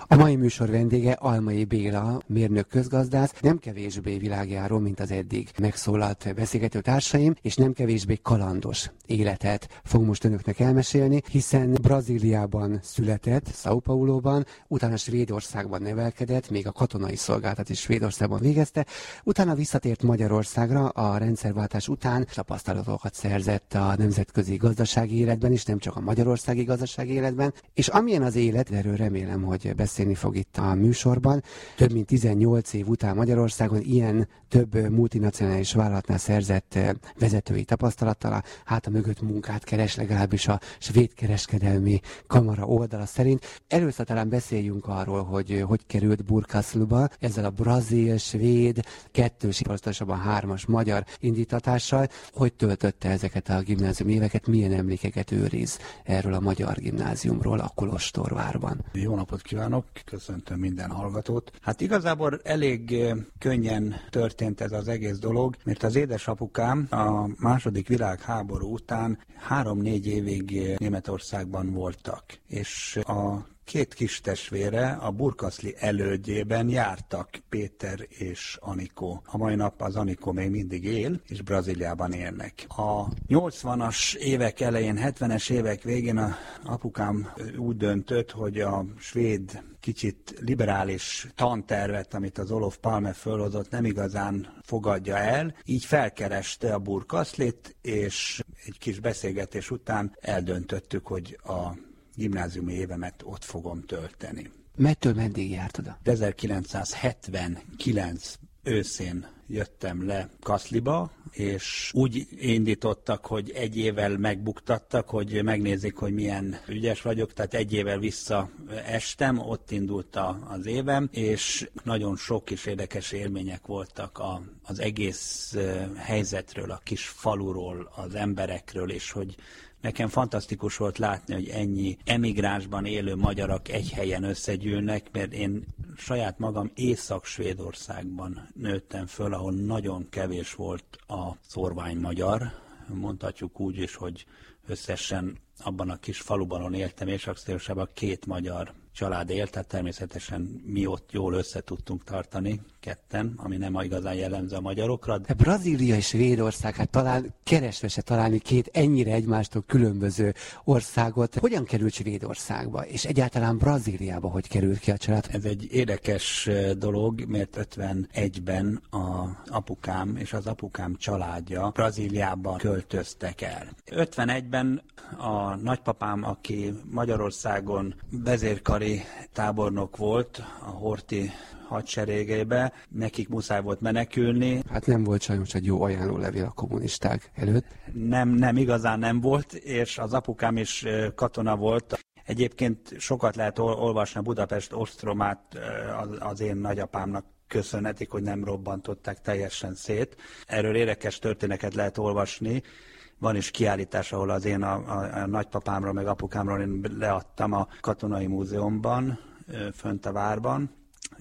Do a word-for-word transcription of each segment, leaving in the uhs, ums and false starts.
A mai műsor vendége Almai Béla, mérnök közgazdász, nem kevésbé világjáró, mint az eddig megszólalt beszélgető társaim, és nem kevésbé kalandos életet fog most önöknek elmesélni, hiszen Brazíliában született, São Pauloban, utána Svédországban nevelkedett, még a katonai szolgálatot is Svédországban végezte, utána visszatért Magyarországra a rendszerváltás után, tapasztalatokat szerzett a nemzetközi gazdasági életben is, nem csak a magyarországi gazdasági életben, és amilyen az élet, erről remélem, hogy beszélni fog itt a műsorban. Több mint tizennyolc év után Magyarországon ilyen több multinacionális vállalatnál szerzett vezetői tapasztalattal a háta mögött munkát keres, legalábbis a svéd kereskedelmi kamara oldala szerint. Először talán beszéljünk arról, hogy hogy került Burkasluba, ezzel a brazil, svéd, kettős, pontosabban hármas magyar indítatással, hogy töltötte ezeket a gimnázium éveket, milyen emlékeket őriz erről a magyar gimnáziumról a Kolostorvárban. Jó napot kívánok, köszöntöm minden hallgatót. Hát igazából elég könnyen történt ez az egész dolog, mert az édesapukám a második világháború után három-négy évig Németországban voltak, és a két kis testvére a Burkasli elődjében jártak, Péter és Anikó. A mai nap az Anikó még mindig él, és Brazíliában élnek. A nyolcvanas évek elején, hetvenes évek végén a apukám úgy döntött, hogy a svéd kicsit liberális tantervet, amit az Olof Palme fölhozott, nem igazán fogadja el, így felkereste a Burkaslit, és egy kis beszélgetés után eldöntöttük, hogy a gimnáziumi évemet ott fogom tölteni. Mettől meddig járt oda? ezerkilencszázhetvenkilenc őszén jöttem le Kaszliba, és úgy indítottak, hogy egy évvel megbuktattak, hogy megnézik, hogy milyen ügyes vagyok, tehát egy évvel visszaestem, ott indult a, az évem, és nagyon sok és érdekes élmények voltak a, az egész helyzetről, a kis faluról, az emberekről, és hogy nekem fantasztikus volt látni, hogy ennyi emigránsban élő magyarok egy helyen összegyűlnek, mert én saját magam Észak-Svédországban nőttem föl, ahol nagyon kevés volt a szórvány magyar. Mondhatjuk úgy is, hogy összesen abban a kis faluban, ahol éltem, Észak-Svédországban két magyar család élt, tehát természetesen mi ott jól össze tudtunk tartani, ketten, ami nem igazán jellemző a magyarokra. De Brazília és Svédország, hát talán keresve se találni két ennyire egymástól különböző országot. Hogyan került Svédországba, és egyáltalán Brazíliába hogy került ki a család? Ez egy érdekes dolog, mert ötvenegyben az apukám és az apukám családja Brazíliába költöztek el. ötvenegyben a nagypapám, aki Magyarországon vezérkari tábornok volt a Horthy hadseregébe, nekik muszáj volt menekülni. Hát nem volt sajnos egy jó ajánlólevél a kommunisták előtt. Nem, nem igazán nem volt, és az apukám is katona volt. Egyébként sokat lehet olvasni a Budapest ostromát az én nagyapámnak köszönhetik, hogy nem robbantották teljesen szét. Erről érdekes történeteket lehet olvasni. Van is kiállítás, ahol az én a, a, a nagypapámról, meg apukámról én leadtam a Katonai Múzeumban, fönt a várban,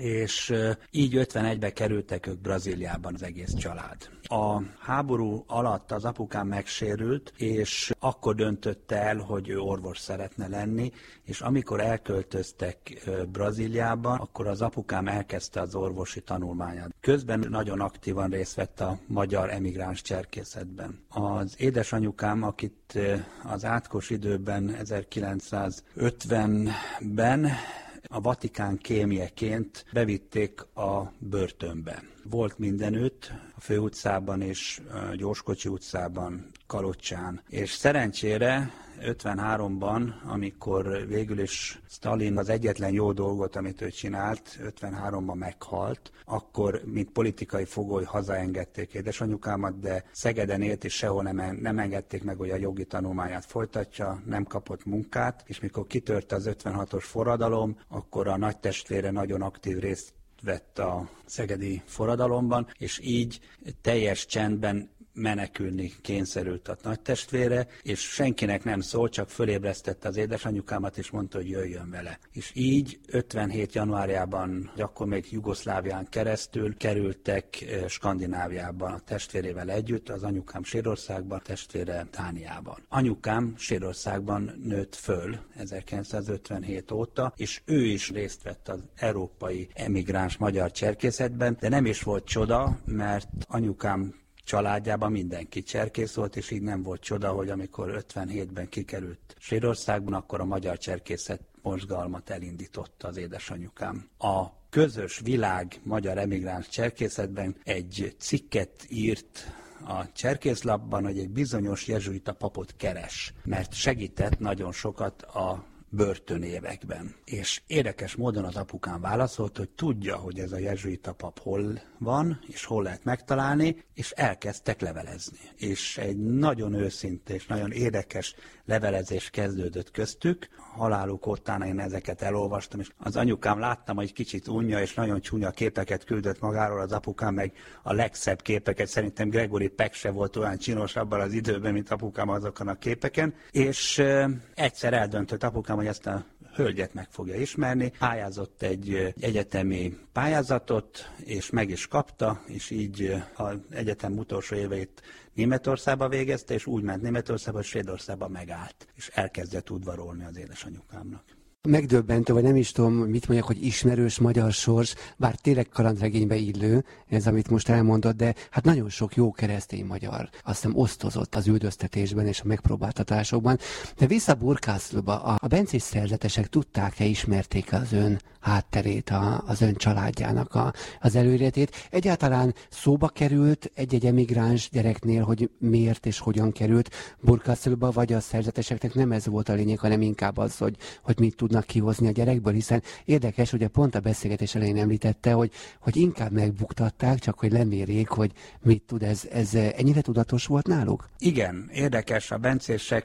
és így ötvenegybe kerültek ők Brazíliában az egész család. A háború alatt az apukám megsérült, és akkor döntötte el, hogy ő orvos szeretne lenni, és amikor elköltöztek Brazíliában, akkor az apukám elkezdte az orvosi tanulmányát. Közben nagyon aktívan részt vett a magyar emigráns cserkészetben. Az édesanyukám, akit az átkos időben ezerkilencszázötvenben a Vatikán kémjeként bevitték a börtönbe. Volt mindenütt, a Főutcában és a Gyorskocsi utcában, Kalocsán. És szerencsére ötvenháromban, amikor végül is Sztalin az egyetlen jó dolgot, amit ő csinált, ötvenháromban meghalt, akkor, mint politikai fogoly hazaengedték édesanyukámat, de Szegeden élt, és sehol nem, nem engedték meg, hogy a jogi tanulmányát folytatja, nem kapott munkát, és mikor kitört az ötvenhatos forradalom, akkor a nagytestvére nagyon aktív részt vett a szegedi forradalomban, és így teljes csendben menekülni kényszerült a nagytestvére, és senkinek nem szólt, csak fölébresztette az édesanyukámat, és mondta, hogy jöjjön vele. És így ötvenhét januárjában, akkor még Jugoszlávián keresztül kerültek Skandináviában a testvérével együtt, az anyukám Sérországban, a testvére Dániában. Anyukám Sérországban nőtt föl ezerkilencszázötvenhét óta, és ő is részt vett az európai emigráns magyar cserkészetben, de nem is volt csoda, mert anyukám családjában mindenki cserkész volt, és így nem volt csoda, hogy amikor ötvenhétben kikerült Sérországban, akkor a magyar cserkészet mozgalmat elindította az édesanyukám. A közös világ magyar emigráns cserkészetben egy cikket írt a cserkészlapban, hogy egy bizonyos jezsuita papot keres, mert segített nagyon sokat a börtönévekben. És érdekes módon az apukám válaszolt, hogy tudja, hogy ez a jezsuita pap hol van, és hol lehet megtalálni, és elkezdtek levelezni. És egy nagyon őszinte és nagyon érdekes levelezés kezdődött köztük. Haláluk után én ezeket elolvastam, és az anyukám láttam, hogy kicsit unja, és nagyon csúnya képeket küldött magáról, az apukám meg a legszebb képeket. Szerintem Gregory Peck se volt olyan csinos abban az időben, mint apukám azokon a képeken. És e, egyszer eldöntött apukám, hogy ezt a hölgyet meg fogja ismerni. Pályázott egy egyetemi pályázatot, és meg is kapta, és így az egyetem utolsó éveit Németországba végezte, és úgy ment Németországba, hogy Svédországba megállt, és elkezdett udvarolni az édesanyukámnak. Megdöbbentő, vagy nem is tudom, mit mondjak, hogy ismerős magyar sors, bár tényleg kalandregénybe illő, ez, amit most elmondott, de hát nagyon sok jó keresztény magyar azt hiszem osztozott az üldöztetésben és a megpróbáltatásokban. De vissza Burkászlóba, a, a bencés szerzetesek tudták-e, ismerték az ön hátterét, a, az ön családjának a, az előéletét? Egyáltalán szóba került egy-egy emigráns gyereknél, hogy miért és hogyan került Burkászlóba, vagy a szerzeteseknek nem ez volt a lényeg, hanem inkább az, hogy, hogy mit tudnak kihozni a gyerekből, hiszen érdekes, hogy a pont a beszélgetés elején említette, hogy, hogy inkább megbuktatták, csak hogy lemérjék, hogy mit tud ez. Ez ennyire tudatos volt náluk? Igen, érdekes, a bencések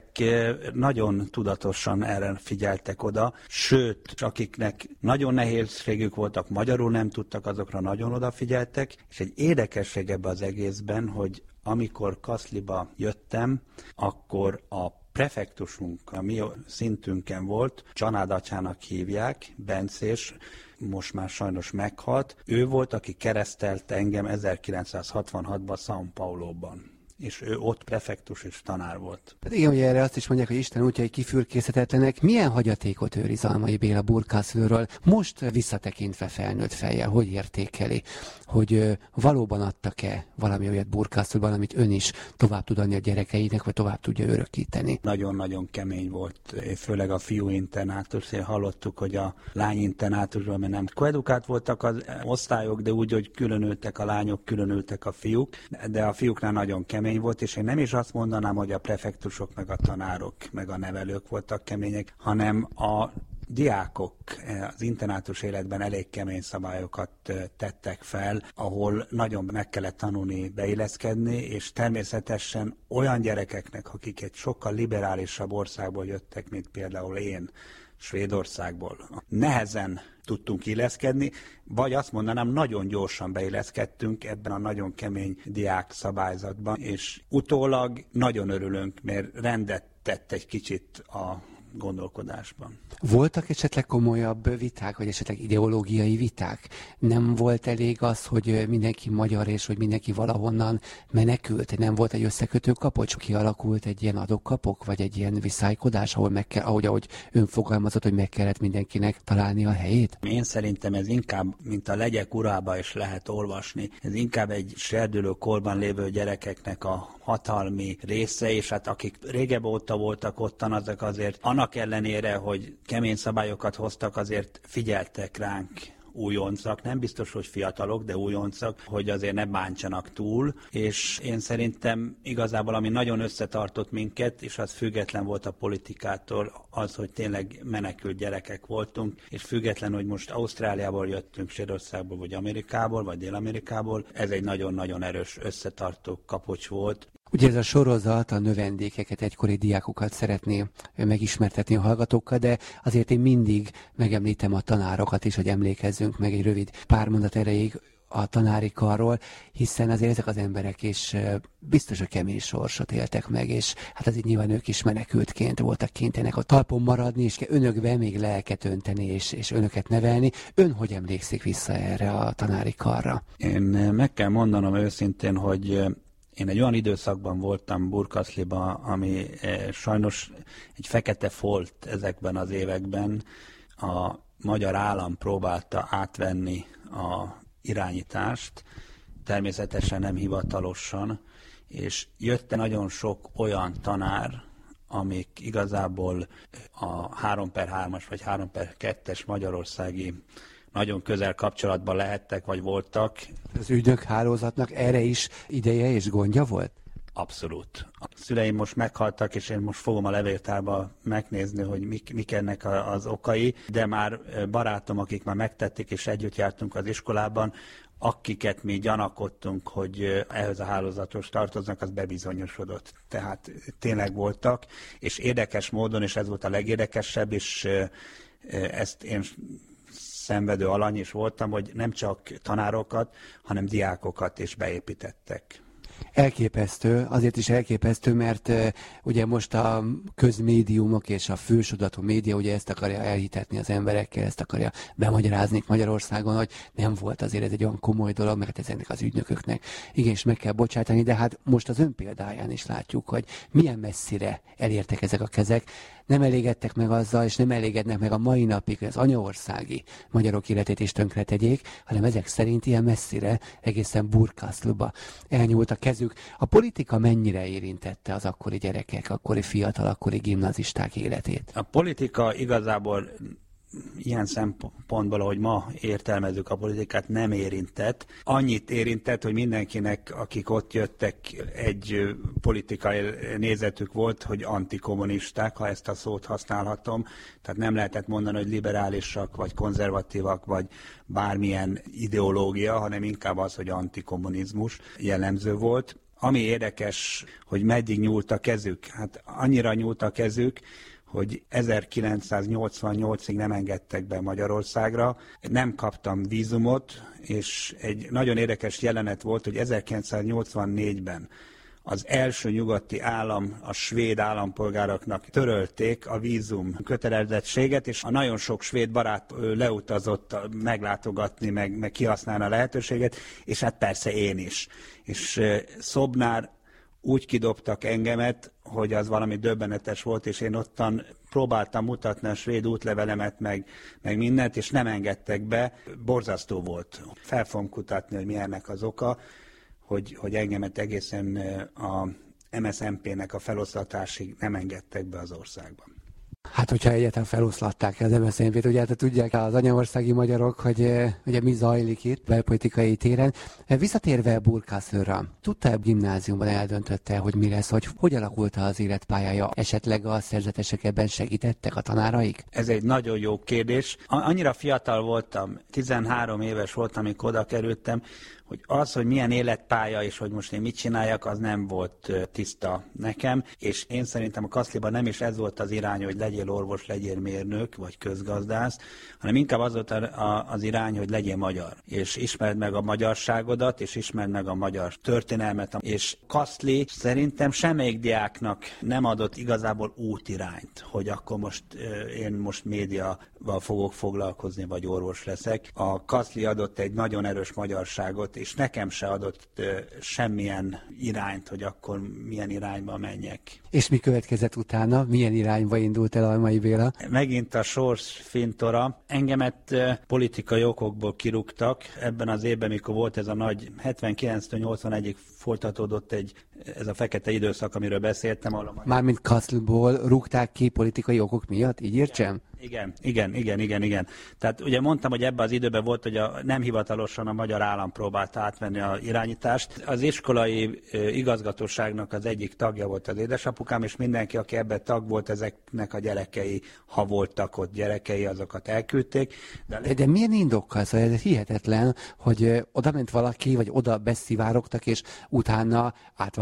nagyon tudatosan erre figyeltek oda, sőt, akiknek nagyon nehézségük voltak, magyarul nem tudtak, azokra nagyon odafigyeltek, és egy érdekesség ebben az egészben, hogy amikor Kaszliba jöttem, akkor a prefektusunk, a mi szintünken volt, Csanád Atyának hívják, bencés, most már sajnos meghalt. Ő volt, aki keresztelt engem ezerkilencszázhatvanhatban São Pauloban. És ő ott prefektus és tanár volt. Hát igen, ugye erre azt is mondják, hogy Isten útjai kifürkészhetetlenek. Milyen hagyatékot őriz Almai Béla Burkászlóról? Most visszatekintve felnőtt fejjel, hogy értékeli? Hogy ö, valóban adtak-e valami olyat Burkászlóban, amit ön is tovább tud adni a gyerekeinek, vagy tovább tudja örökíteni? Nagyon-nagyon kemény volt, főleg a fiú internátus. Hallottuk, hogy a lány internátusban, mert nem koedukált voltak az osztályok, de úgy, hogy különültek a lányok, különültek a fiúk, de a fiúknál nagyon kemény volt, és én nem is azt mondanám, hogy a prefektusok, meg a tanárok, meg a nevelők voltak kemények, hanem a diákok az internátus életben elég kemény szabályokat tettek fel, ahol nagyon meg kellett tanulni beilleszkedni, és természetesen olyan gyerekeknek, akik egy sokkal liberálisabb országból jöttek, mint például én, Svédországból, nehezen tudtunk illeszkedni, vagy azt mondanám, nagyon gyorsan beilleszkedtünk ebben a nagyon kemény diák szabályzatban, és utólag nagyon örülünk, mert rendet tett egy kicsit a gondolkodásban. Voltak esetleg komolyabb viták, vagy esetleg ideológiai viták? Nem volt elég az, hogy mindenki magyar, és hogy mindenki valahonnan menekült? Nem volt egy összekötő kapocs? Kialakult egy ilyen adok-kapok, vagy egy ilyen viszálykodás, ahol meg kell, ahogy, ahogy ön fogalmazott, hogy meg kellett mindenkinek találni a helyét? Én szerintem ez inkább, mint a Legyek urába is lehet olvasni, ez inkább egy serdülő korban lévő gyerekeknek a hatalmi része, és hát akik régebb óta voltak ottan, azok azért annak ellenére, hogy kemény szabályokat hoztak, azért figyeltek ránk újoncak, nem biztos, hogy fiatalok, de újoncak, hogy azért ne bántsanak túl, és én szerintem igazából, ami nagyon összetartott minket, és az független volt a politikától, az, hogy tényleg menekült gyerekek voltunk, és független, hogy most Ausztráliából jöttünk, Svédországból, vagy Amerikából, vagy Dél-Amerikából, ez egy nagyon-nagyon erős összetartó kapocs volt. Ugye ez a sorozat a növendékeket, egykori diákokat szeretné megismertetni a hallgatókkal, de azért én mindig megemlítem a tanárokat is, hogy emlékezzünk meg egy rövid pár mondat erejéig a tanári karról, hiszen azért ezek az emberek is biztos, hogy kemény sorsot éltek meg, és hát azért nyilván ők is menekültként voltak kénytelenek a talpon maradni, és önökbe még lelket önteni, és, és önöket nevelni. Ön hogy emlékszik vissza erre a tanári karra? Én meg kell mondanom őszintén, hogy én egy olyan időszakban voltam Burkaszliba, ami sajnos egy fekete folt ezekben az években. A magyar állam próbálta átvenni a irányítást, természetesen nem hivatalosan, és jött nagyon sok olyan tanár, amik igazából a három per hármas vagy három per kettes magyarországi nagyon közel kapcsolatban lehettek, vagy voltak. Az ügynök hálózatnak erre is ideje és gondja volt? Abszolút. A szüleim most meghaltak, és én most fogom a levéltárba megnézni, hogy mik, mik ennek az okai, de már barátom, akik már megtették, és együtt jártunk az iskolában, akiket mi gyanakodtunk, hogy ehhez a hálózathoz tartoznak, az bebizonyosodott. Tehát tényleg voltak, és érdekes módon, és ez volt a legérdekesebb, és ezt én szenvedő alany is voltam, hogy nem csak tanárokat, hanem diákokat is beépítettek. Elképesztő, azért is elképesztő, mert uh, ugye most a közmédiumok és a fősodratú média ugye ezt akarja elhitetni az emberekkel, ezt akarja bemagyarázni Magyarországon, hogy nem volt azért ez egy olyan komoly dolog, mert ezeknek az ügynököknek igenis meg kell bocsátani, de hát most az ön példáján is látjuk, hogy milyen messzire elértek ezek a kezek, nem elégedtek meg azzal, és nem elégednek meg a mai napig, hogy az anyaországi magyarok életét is tönkretegyék, hanem ezek szerint ilyen messzire, egészen Burkaszliba elnyúlt a kezük. A politika mennyire érintette az akkori gyerekek, akkori fiatal, akkori gimnazisták életét? A politika igazából ilyen szempontból, ahogy ma értelmezzük a politikát, nem érintett. Annyit érintett, hogy mindenkinek, akik ott jöttek, egy politikai nézetük volt, hogy antikommunisták, ha ezt a szót használhatom. Tehát nem lehetett mondani, hogy liberálisak, vagy konzervatívak, vagy bármilyen ideológia, hanem inkább az, hogy antikommunizmus jellemző volt. Ami érdekes, hogy meddig nyúlt a kezük. Hát annyira nyúlt a kezük, hogy ezerkilencszáznyolcvannyolcig nem engedtek be Magyarországra. Nem kaptam vízumot, és egy nagyon érdekes jelenet volt, hogy ezerkilencszáznyolcvannégyben az első nyugati állam, a svéd állampolgároknak törölték a vízum kötelezettséget, és a nagyon sok svéd barát leutazott meglátogatni, meg, meg kihasználni a lehetőséget, és hát persze én is. És Szobnár úgy kidobtak engemet, hogy az valami döbbenetes volt, és én ottan próbáltam mutatni a svéd útlevelemet, meg, meg mindent, és nem engedtek be. Borzasztó volt. Fel fogom kutatni, hogy mi ennek az oka, hogy, hogy engemet egészen a em es zé em pé-nek a feloszlatásig nem engedtek be az országban. Hát, hogyha egyáltalán feloszlatták az em es zé em pét, ugye hát tudják az anyaországi magyarok, hogy ugye mi zajlik itt belpolitikai téren. Visszatérve Burkaszlira, tudta-e gimnáziumban eldöntötte, hogy mi lesz, hogy hogy alakult az életpályája? Esetleg a szerzetesek ebben segítettek, a tanáraik? Ez egy nagyon jó kérdés. Annyira fiatal voltam, tizenhárom éves voltam, amikor oda kerültem, hogy az, hogy milyen életpálya és hogy most én mit csináljak, az nem volt tiszta nekem, és én szerintem a Kaszliban nem is ez volt az irány, hogy legyél orvos, legyél mérnök, vagy közgazdász, hanem inkább az volt az irány, hogy legyél magyar, és ismerd meg a magyarságodat, és ismerd meg a magyar történelmet, és Kaszli szerintem semmelyik diáknak nem adott igazából útirányt, hogy akkor most én most médiával fogok foglalkozni, vagy orvos leszek. A Kaszli adott egy nagyon erős magyarságot, és nekem se adott uh, semmilyen irányt, hogy akkor milyen irányba menjek. És mi következett utána? Milyen irányba indult el Almai Béla? Megint a sors fintora. Engemet uh, politikai okokból kirúgtak. Ebben az évben, mikor volt ez a nagy hetvenkilenctől nyolcvanegyig folytatódott egy, ez a fekete időszak, amiről beszéltem. Ahol Mármint Kaszlból rúgták ki politikai okok miatt? Így értsem? Igen, igen, igen, igen, igen. Tehát ugye mondtam, hogy ebben az időben volt, hogy a, nem hivatalosan a magyar állam próbálta átvenni a irányítást. Az iskolai igazgatóságnak az egyik tagja volt az édesapukám, és mindenki, aki ebben tag volt, ezeknek a gyerekei, ha voltak ott gyerekei, azokat elküldték. De, de, de milyen indokkal? Szóval ez hihetetlen, hogy oda ment valaki, vagy oda beszivárogtak, és utána átvált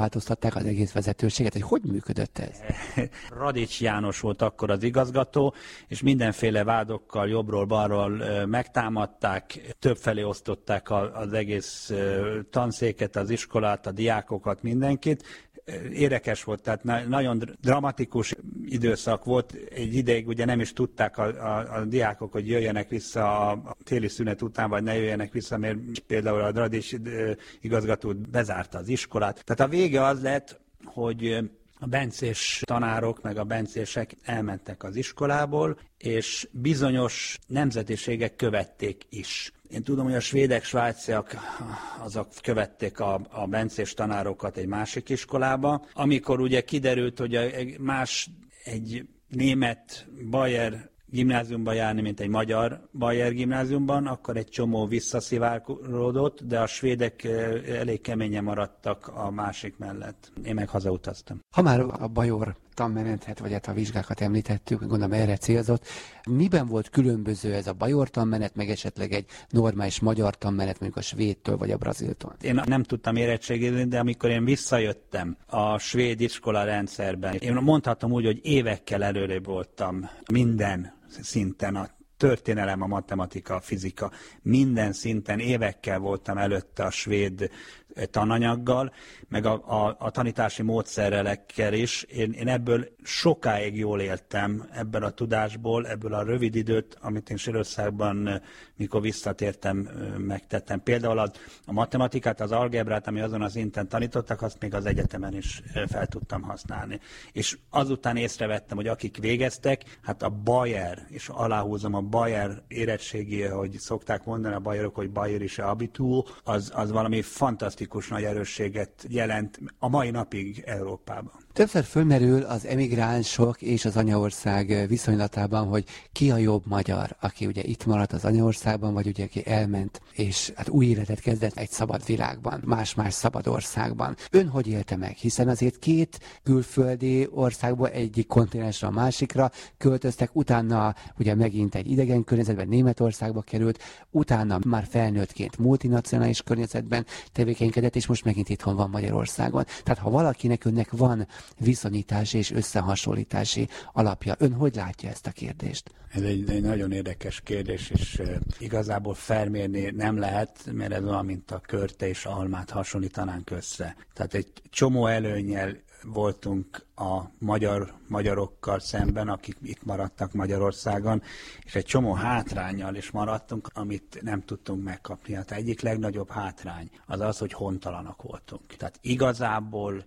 megváltoztatták az egész vezetőséget, hogy hogy működött ez? Radics János volt akkor az igazgató, és mindenféle vádokkal jobbról-balról megtámadták, többfelé osztották az egész tanszéket, az iskolát, a diákokat, mindenkit. Érdekes volt, tehát na- nagyon dramatikus időszak volt. Egy ideig ugye nem is tudták a, a, a diákok, hogy jöjjenek vissza a téli szünet után, vagy ne jöjjenek vissza, mert például a Radics igazgató bezárta az iskolát. Tehát a vége az lett, hogy a bencés tanárok, meg a bencések elmentek az iskolából, és bizonyos nemzetiségek követték is. Én tudom, hogy a svédek, svájciak azok követték a, a bencés tanárokat egy másik iskolába. Amikor ugye kiderült, hogy a, más egy német Bayer gimnáziumban járni, mint egy magyar Bayer gimnáziumban, akkor egy csomó visszaszivárgódott, de a svédek elég keményen maradtak a másik mellett. Én meg hazautaztam. Ha már a bajor tanmenetet, vagy hát a vizsgákat említettük, gondolom erre célzott, miben volt különböző ez a bajor tanmenet, meg esetleg egy normális magyar tanmenet, mondjuk a svédtől, vagy a braziltól? Én nem tudtam érettségizni, de amikor én visszajöttem a svéd iskola rendszerben, én mondhatom úgy, hogy évekkel előrébb voltam minden szinten, a történelem, a matematika, a fizika, minden szinten évekkel voltam előtte a svéd tananyaggal, meg a, a, a tanítási módszerrelekkel is. Én, én ebből sokáig jól éltem, ebből a tudásból, ebből a rövid időt, amit én Svédországban, mikor visszatértem, megtettem. Például a, a matematikát, az algebrát, ami azon az szinten tanítottak, azt még az egyetemen is fel tudtam használni. És azután észrevettem, hogy akik végeztek, hát a Bayer, és aláhúzom a Bayer érettségi, hogy szokták mondani a bajorok, hogy bayerische Abitur, az, az valami fantasztikus nagy erősséget jelent a mai napig Európában. Többször fölmerül az emigránsok és az anyaország viszonylatában, hogy ki a jobb magyar, aki ugye itt maradt az anyaországban, vagy ugye aki elment, és hát új életet kezdett egy szabad világban, más-más szabad országban. Ön hogy élte meg? Hiszen azért két külföldi országból egyik kontinensre a másikra költöztek, utána ugye megint egy idegen környezetben Németországba került, utána már felnőttként multinacionális környezetben tevékenykedett, és most megint itthon van Magyarországon. Tehát ha valakinek önnek van viszonyítási és összehasonlítási alapja, ön hogy látja ezt a kérdést? Ez egy, egy nagyon érdekes kérdés, és uh, igazából felmérni nem lehet, mert ez olyan, mint a körte és almát hasonlítanánk össze. Tehát egy csomó előnnyel voltunk a magyar magyarokkal szemben, akik itt maradtak Magyarországon, és egy csomó hátránnyal is maradtunk, amit nem tudtunk megkapni. Hát egyik legnagyobb hátrány az az, hogy hontalanok voltunk. Tehát igazából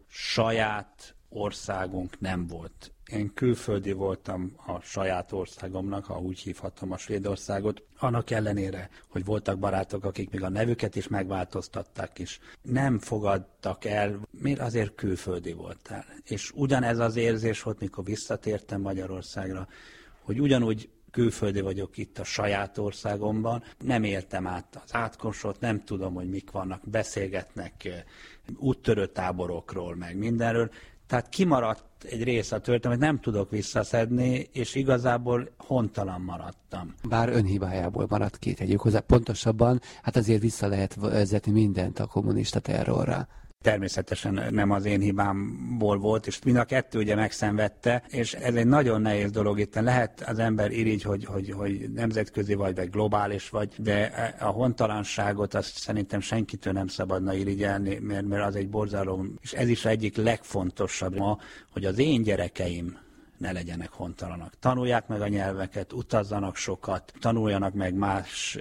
saját országunk nem volt. Én külföldi voltam a saját országomnak, ha úgy hívhatom a Svédországot, annak ellenére, hogy voltak barátok, akik még a nevüket is megváltoztatták is. Nem fogadtak el, miért azért külföldi voltál. És ugyanez az érzés volt, mikor visszatértem Magyarországra, hogy ugyanúgy külföldi vagyok itt a saját országomban, nem éltem át az átkosot, nem tudom, hogy mik vannak, beszélgetnek úttörő táborokról, meg mindenről. Tehát kimaradt egy része a történet, nem tudok visszaszedni, és igazából hontalan maradtam. Bár önhibájából maradt ki, tegyük hozzá. Pontosabban, hát azért vissza lehet vezetni mindent a kommunista terrorra. Természetesen nem az én hibámból volt, és mind a kettő ugye megszenvedte, és ez egy nagyon nehéz dolog. Itt lehet az ember irigy, hogy, hogy, hogy nemzetközi vagy, vagy globális vagy, de a hontalanságot azt szerintem senkitől nem szabadna irigyelni, mert, mert az egy borzalom, és ez is egyik legfontosabb ma, hogy az én gyerekeim ne legyenek hontalanak. Tanulják meg a nyelveket, utazzanak sokat, tanuljanak meg más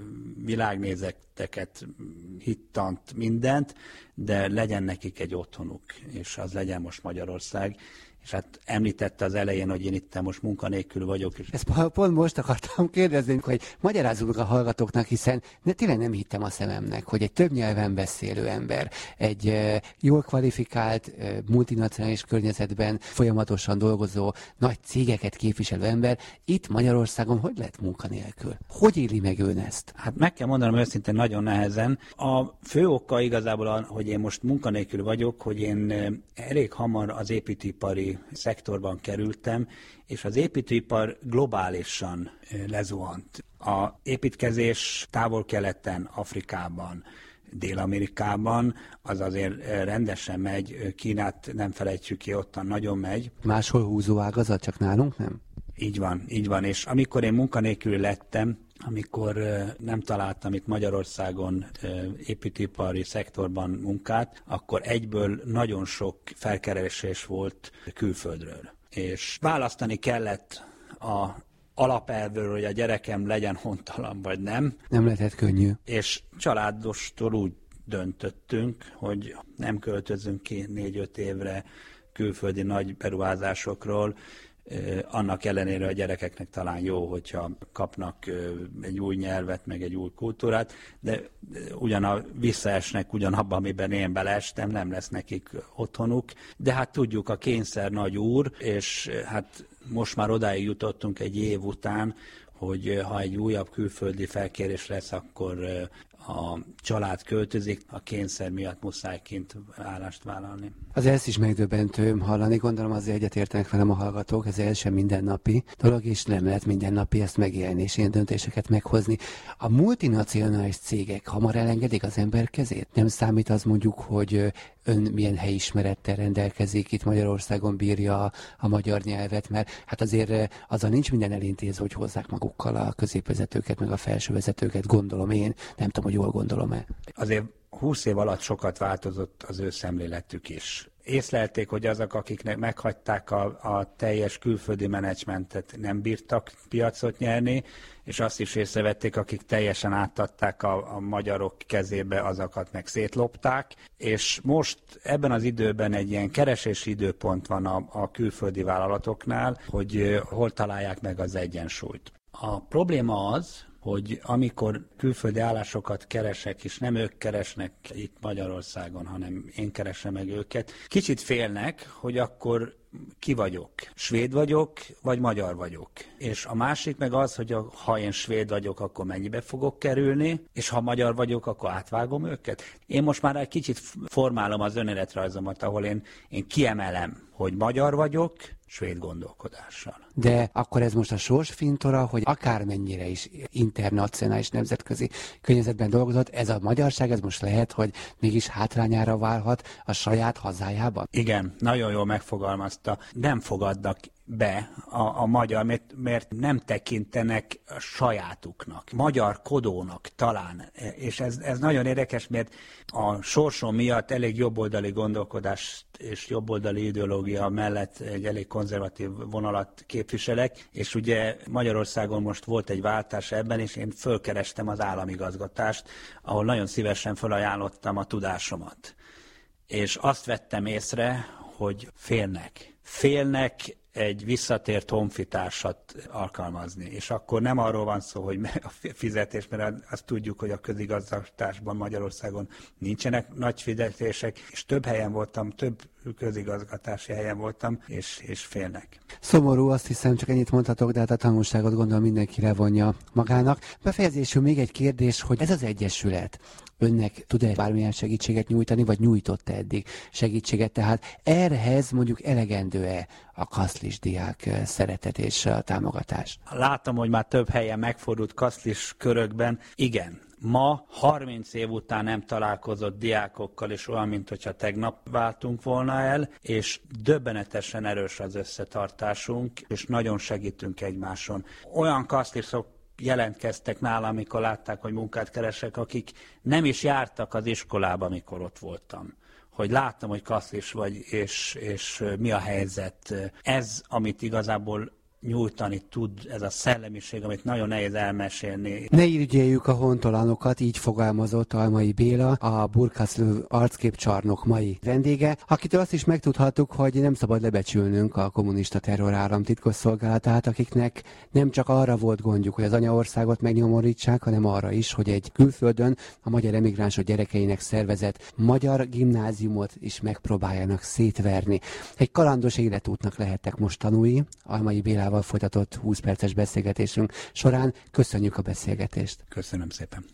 világnézeteket, hittant, mindent, de legyen nekik egy otthonuk, és az legyen most Magyarország. És hát említette az elején, hogy én itt most munkanélkül vagyok. És... Ezt pont most akartam kérdezni, hogy magyarázzunk a hallgatóknak, hiszen ne, tényleg nem hittem a szememnek, hogy egy több nyelven beszélő ember, egy e, jól kvalifikált, e, multinacionális környezetben folyamatosan dolgozó, nagy cégeket képviselő ember itt Magyarországon hogy lett munkanélkül? Hogy éli meg ön ezt? Hát meg kell mondanom őszintén nagyon nehezen. A fő oka igazából, hogy én most munkanélkül vagyok, hogy én elég hamar az építőipari szektorban kerültem, és az építőipar globálisan lezuhant. A építkezés távol-keleten, Afrikában, Dél-Amerikában, az azért rendesen megy, Kínát nem felejtsük ki, ottan nagyon megy. Máshol húzó ágazat, csak nálunk nem? Így van, így van, és amikor én munkanélkül lettem, amikor nem találtam itt Magyarországon építőipari szektorban munkát, akkor egyből nagyon sok felkeresés volt külföldről. És választani kellett a alapelvről, hogy a gyerekem legyen hontalan vagy nem. Nem lehetett könnyű. És családostól úgy döntöttünk, hogy nem költözünk ki négy-öt évre külföldi nagy beruházásokról, annak ellenére a gyerekeknek talán jó, hogyha kapnak egy új nyelvet, meg egy új kultúrát, de ugyan a, visszaesnek ugyanabban, amiben én beleestem, nem lesz nekik otthonuk, de hát tudjuk, a kényszer nagy úr, és hát most már odáig jutottunk egy év után, hogy ha egy újabb külföldi felkérés lesz, akkor a család költözik, a kényszer miatt muszáj kint állást vállalni. Az ezt is megdöbbentő hallani, gondolom azért egyetértenek velem a hallgatók, ez el sem mindennapi dolog, és nem lehet mindennapi ezt megélni, és ilyen döntéseket meghozni. A multinacionális cégek hamar elengedik az ember kezét? Nem számít az mondjuk, hogy ön milyen helyismerettel rendelkezik, itt Magyarországon bírja a, a magyar nyelvet, mert hát azért azzal nincs minden elintézve, hogy hozzák magukkal a középvezetőket, meg a felsővezetőket, gondolom én, nem tudom, hogy jól gondolom-e. Azért húsz év alatt sokat változott az ő szemléletük is. Észlelték, hogy azok, akiknek meghagyták a, a teljes külföldi menedzsmentet, nem bírtak piacot nyerni, és azt is észrevették, akik teljesen átadták a, a magyarok kezébe, azokat meg szétlopták, és most ebben az időben egy ilyen keresési időpont van a, a külföldi vállalatoknál, hogy hol találják meg az egyensúlyt. A probléma az, hogy amikor külföldi állásokat keresek, és nem ők keresnek itt Magyarországon, hanem én keresem meg őket, kicsit félnek, hogy akkor ki vagyok. Svéd vagyok, vagy magyar vagyok. És a másik meg az, hogy a, ha én svéd vagyok, akkor mennyibe fogok kerülni, és ha magyar vagyok, akkor átvágom őket. Én most már egy kicsit formálom az önéletrajzomat, ahol én, én kiemelem, hogy magyar vagyok, svéd gondolkodással. De akkor ez most a sorsfintora, hogy akármennyire is internacionális nemzetközi környezetben dolgozott, ez a magyarság, ez most lehet, hogy mégis hátrányára válhat a saját hazájában? Igen, nagyon jól megfogalmazta. Nem fogadnak be a, a magyar, mert, mert nem tekintenek a sajátuknak, magyar kodónak talán. És ez, ez nagyon érdekes, mert a sorsom miatt elég jobboldali gondolkodást és jobboldali ideológia mellett egy elég konzervatív vonalat képviselek, és ugye Magyarországon most volt egy váltás ebben, és én fölkerestem az államigazgatást, ahol nagyon szívesen felajánlottam a tudásomat. És azt vettem észre, hogy félnek. Félnek egy visszatért honfitársat alkalmazni. És akkor nem arról van szó, hogy a fizetés, mert azt tudjuk, hogy a közigazgatásban Magyarországon nincsenek nagy fizetések, és több helyen voltam, több közigazgatási helyen voltam, és, és félnek. Szomorú, azt hiszem, csak ennyit mondhatok, de hát a tanulságot gondolom mindenki levonja magának. Befejezésül még egy kérdés, hogy ez az egyesület önnek tud-e bármilyen segítséget nyújtani, vagy nyújtott eddig segítséget, tehát ehhez mondjuk elegendő-e a kaszlis diák szeretet és a támogatás? Látom, hogy már több helyen megfordult kaszlis körökben. Igen. Ma, harminc év után nem találkozott diákokkal, és olyan, mintha tegnap váltunk volna el, és döbbenetesen erős az összetartásunk, és nagyon segítünk egymáson. Olyan kaszlisok jelentkeztek nálam, amikor látták, hogy munkát keresek, akik nem is jártak az iskolába, amikor ott voltam. Hogy láttam, hogy kaszlis vagy, és, és mi a helyzet. Ez, amit igazából nyújtani tud, ez a szellemiség, amit nagyon nehéz elmesélni. Ne irigyeljük a hontalanokat, így fogalmazott Almai Béla, a Burkaszlő arcképcsarnok mai vendége, akitől azt is megtudhattuk, hogy nem szabad lebecsülnünk a kommunista terrorállam titkosszolgálatát, akiknek nem csak arra volt gondjuk, hogy az anyaországot megnyomorítsák, hanem arra is, hogy egy külföldön a magyar emigránsok gyerekeinek szervezett magyar gimnáziumot is megpróbáljanak szétverni. Egy kalandos életútnak lehettek most tanúi, Almai Bélával folytatott húsz perces beszélgetésünk során. Köszönjük a beszélgetést. Köszönöm szépen.